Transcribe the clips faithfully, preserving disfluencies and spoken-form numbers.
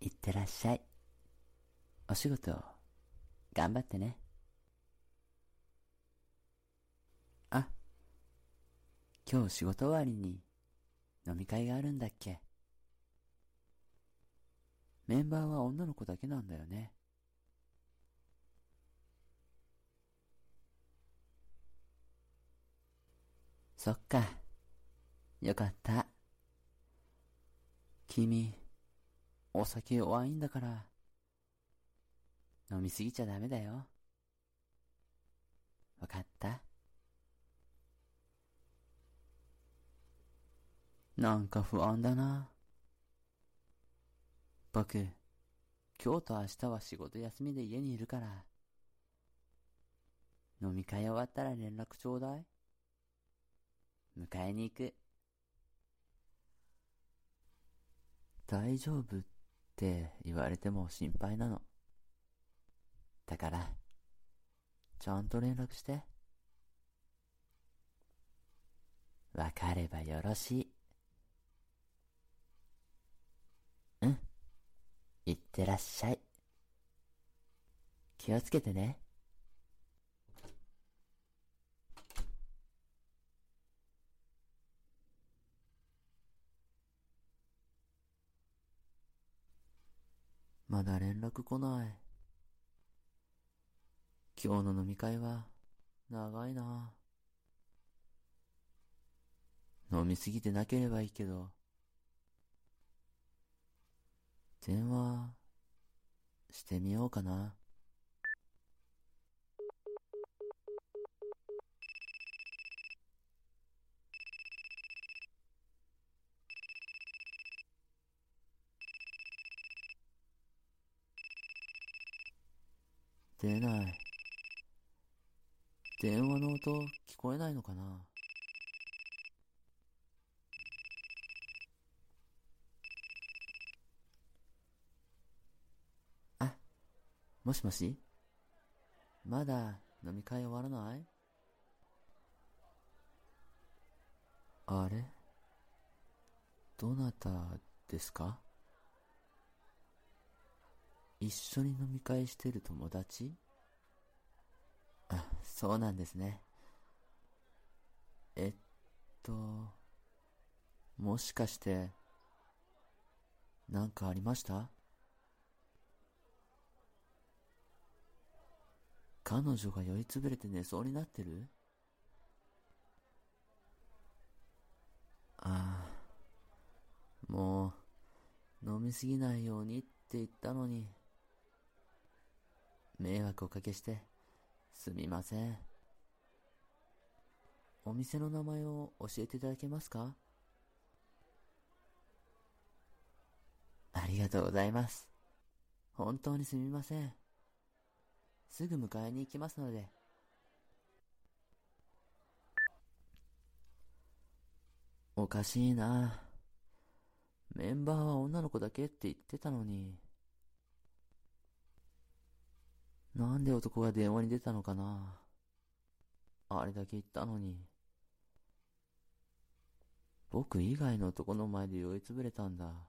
いってらっしゃい。お仕事、頑張ってね。あ、今日仕事終わりに飲み会があるんだっけ？メンバーは女の子だけなんだよね。そっか。よかった。君、お酒弱いんだから、飲みすぎちゃダメだよ。わかった？なんか不安だな。僕、今日と明日は仕事休みで家にいるから、飲み会終わったら連絡ちょうだい。迎えに行く。大丈夫って言われても心配なの。だから、ちゃんと連絡して。わかればよろしい。うん。いってらっしゃい。気をつけてね。まだ連絡来ない。今日の飲み会は長いな。飲みすぎてなければいいけど。電話してみようかな。出ない。電話の音聞こえないのかな。あ、もしもし？まだ飲み会終わらない？あれ？どなたですか？一緒に飲み会してる友達？あ、そうなんですね。えっと、もしかして、なんかありました？彼女が酔いつぶれて寝そうになってる？ああ、もう、飲みすぎないようにって言ったのに、迷惑おかけして、すみません。お店の名前を教えていただけますか？ありがとうございます。本当にすみません。すぐ迎えに行きますので。おかしいな。メンバーは女の子だけって言ってたのに。なんで男が電話に出たのかな。あれだけ言ったのに。僕以外の男の前で酔いつぶれたんだ。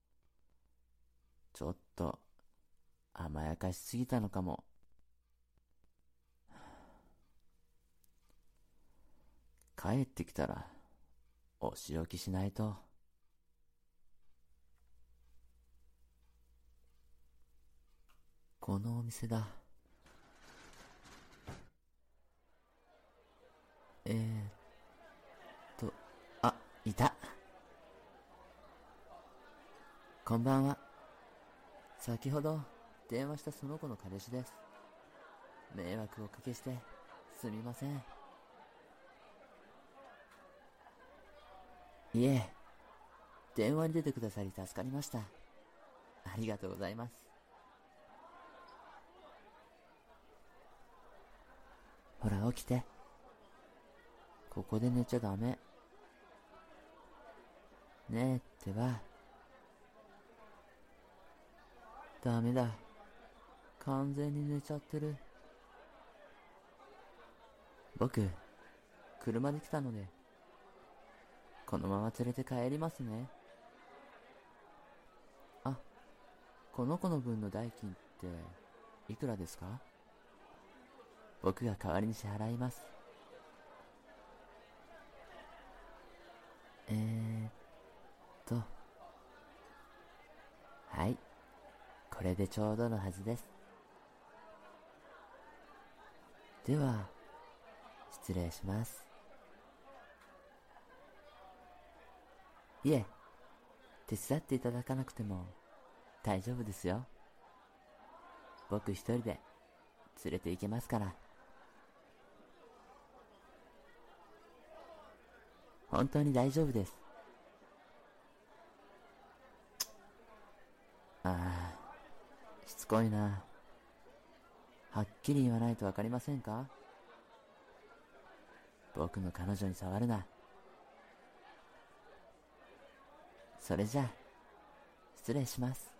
ちょっと、甘やかしすぎたのかも。帰ってきたら、お仕置きしないと。このお店だ。えーっと、あ、いた。こんばんは。先ほど、電話したその子の彼氏です。迷惑をおかけして、すみません。いえ、電話に出てくださり助かりました。ありがとうございます。ほら起きて。ここで寝ちゃダメ。ねえってば。ダメだ。完全に寝ちゃってる。僕、車で来たので、このまま連れて帰りますね。あ、 この子の分の代金っていくらですか？僕が代わりに支払います。えーっと、はい、これでちょうどのはずです。では、失礼します。いえ、手伝っていただかなくても大丈夫ですよ。僕一人で連れて行けますから。本当に大丈夫です。ああ、しつこいな。はっきり言わないとわかりませんか？僕の彼女に触るな。それじゃあ、失礼します。